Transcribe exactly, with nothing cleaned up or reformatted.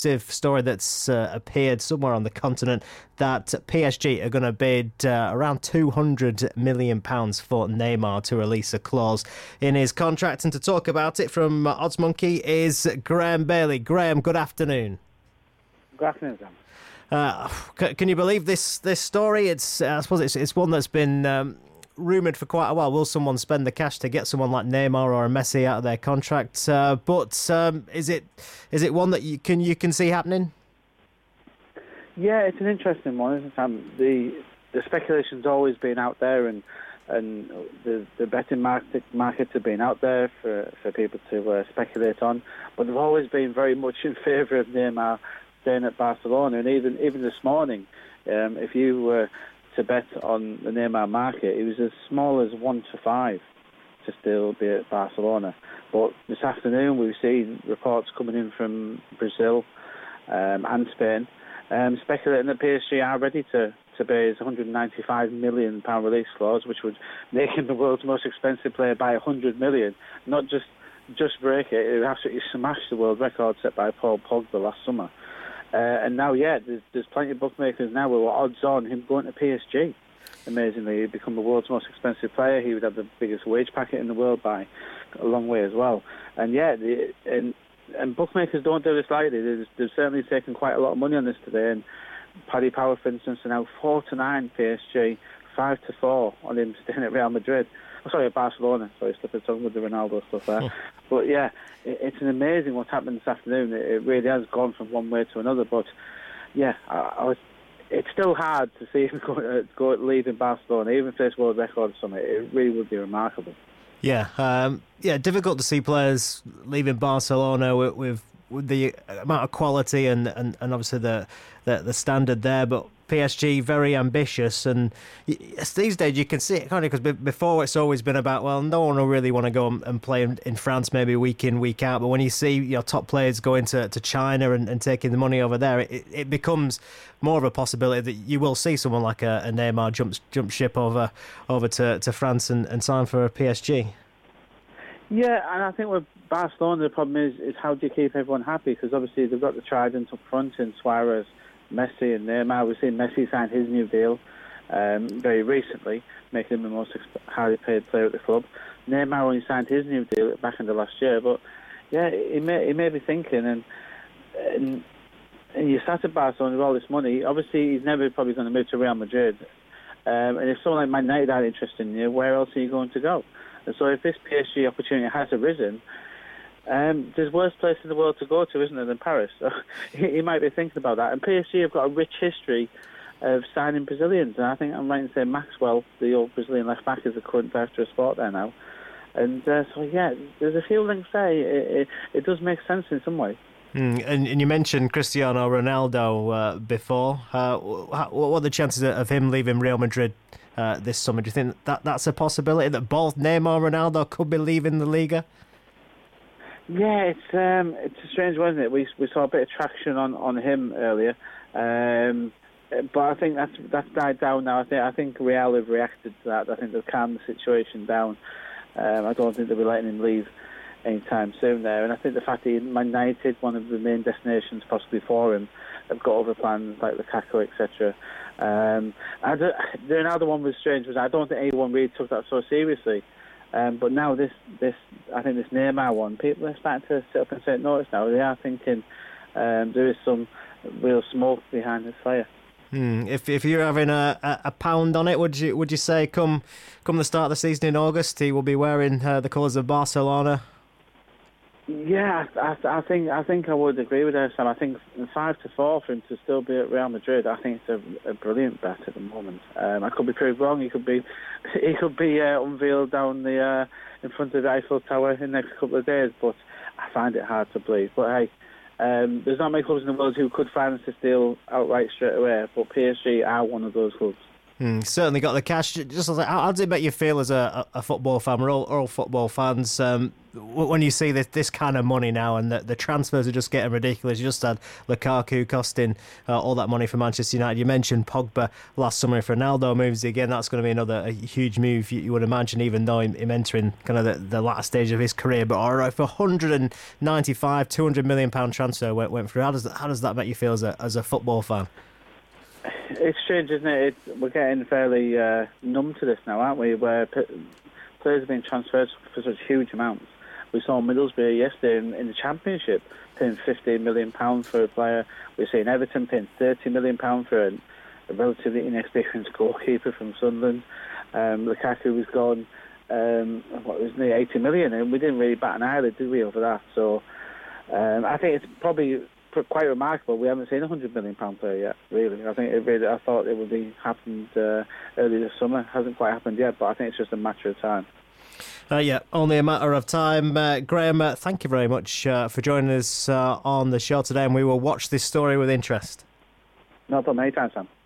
exclusive story that's uh, appeared somewhere on the continent that P S G are going to bid uh, around two hundred million pounds for Neymar to release a clause in his contract. And to talk about it from Odds Monkey is Graham Bailey. Graham, good afternoon. Good afternoon, Sam. Uh, can you believe this this story? It's uh, I suppose it's it's one that's been um, rumoured for quite a while. Will someone spend the cash to get someone like Neymar or a Messi out of their contract? Uh, but um, is it is it one that you can you can see happening? Yeah, it's an interesting one, isn't it, Sam? The the speculation's always been out there, and and the the betting market markets have been out there for for people to uh, speculate on, but they've always been very much in favour of Neymar staying at Barcelona. And even even this morning, um, if you were to bet on the Neymar market, it was as small as one to five to still be at Barcelona. But this afternoon we've seen reports coming in from Brazil um, and Spain um, speculating that P S G are ready to, to pay his one hundred ninety-five million pounds release clause, which would make him the world's most expensive player by one hundred million pounds. Not just just break it, it would absolutely smash the world record set by Paul Pogba last summer. Uh, and now, yeah, there's, there's plenty of bookmakers now who are odds on him going to P S G. Amazingly, he'd become the world's most expensive player. He would have the biggest wage packet in the world by a long way as well. And yeah, the, and, and bookmakers don't do this lightly. They've, they've certainly taken quite a lot of money on this today. And Paddy Power, for instance, are now four to nine P S G, five to four on him staying at Real Madrid. Oh, sorry, at Barcelona. Sorry, stuff at tongue with the Ronaldo stuff there. Oh. But yeah, it, it's an amazing what's happened this afternoon. It, it really has gone from one way to another. But yeah, I, I was, it's still hard to see him go, uh, go leaving Barcelona, even if this world record summit. It really would be remarkable. Yeah, um, yeah, difficult to see players leaving Barcelona with, with, with the amount of quality and, and, and obviously the, the the standard there, but P S G very ambitious, and these days you can see it kind of, because before it's always been about, well, no one will really want to go and play in, in France maybe week in, week out, but when you see your top players going to, to China and, and taking the money over there, it, it becomes more of a possibility that you will see someone like a, a Neymar jump jump ship over over to, to France and, and sign for a P S G. Yeah, and I think with Barcelona the problem is, is how do you keep everyone happy, because obviously they've got the trident up front in Suarez, Messi and Neymar. We've seen Messi sign his new deal um, very recently, making him the most highly paid player at the club. Neymar only signed his new deal back in the last year, but yeah, he may he may be thinking, and and, and you sat at Barcelona with all this money. Obviously, he's never probably going to move to Real Madrid, um, and if someone like Man United are interested in you, where else are you going to go? And so, if this P S G opportunity has arisen, Um, there's worse place in the world to go to, isn't there, than Paris? So he, he might be thinking about that. And P S G have got a rich history of signing Brazilians, and I think I'm right in saying Maxwell, the old Brazilian left back, is the current director of sport there now. And uh, so yeah, there's a few links there. It, it, it does make sense in some way. Mm, and, and you mentioned Cristiano Ronaldo uh, before. Uh, what are the chances of him leaving Real Madrid uh, this summer? Do you think that that's a possibility, that both Neymar and Ronaldo could be leaving the Liga? Yeah, it's um, it's a strange one, isn't it? We we saw a bit of traction on, on him earlier, um, but I think that's that's died down now. I think I think Real have reacted to that. I think they've calmed the situation down. Um, I don't think they'll be letting him leave anytime soon there. And I think the fact that Man United, one of the main destinations possibly for him, have got other plans like Lukaku, et cetera. Um, the another one was strange was I don't think anyone really took that so seriously. Um, but now this, this, I think this Neymar one, people are starting to sit up and take notice now. They are thinking um, there is some real smoke behind this fire. Hmm. If if you're having a, a, a pound on it, would you would you say come come the start of the season in August, he will be wearing uh, the colours of Barcelona? Yeah, I, I think I think I would agree with her, Sam. I think five to four for him to still be at Real Madrid, I think it's a, a brilliant bet at the moment. Um, I could be proved wrong. He could be he could be uh, unveiled down the uh, in front of the Eiffel Tower in the next couple of days, but I find it hard to believe. But hey, um, there's not many clubs in the world who could finance this deal outright straight away, but P S G are one of those clubs. Mm, certainly got the cash. Just like, how, how does it make you feel as a, a football fan? We're all, all football fans. Um, when you see this, this kind of money now, and the, the transfers are just getting ridiculous. You just had Lukaku costing uh, all that money for Manchester United. You mentioned Pogba last summer. If Ronaldo moves again, that's going to be another a huge move, you, you would imagine, even though him, him entering kind of the, the latter stage of his career. But all right, for one hundred ninety-five, two hundred million pound transfer went, went through. How does that, how does that make you feel as a as a football fan? It's strange, isn't it? It's, we're getting fairly uh, numb to this now, aren't we? Where p- players are being transferred for such huge amounts. We saw Middlesbrough yesterday in, in the Championship paying fifteen million pounds for a player. We're seeing Everton paying thirty million pounds for a, a relatively inexperienced goalkeeper from Sunderland. Um, Lukaku was gone, um, what was it, eighty million, and we didn't really bat an eyelid, did we, over that? So um, I think it's probably quite remarkable. We haven't seen a hundred million pound player yet. Really, I think it really. I thought it would be happened uh, early this summer. Hasn't quite happened yet, but I think it's just a matter of time. Uh, yeah, only a matter of time. Uh, Graham, uh, thank you very much uh, for joining us uh, on the show today, and we will watch this story with interest. No problem. Anytime, Sam.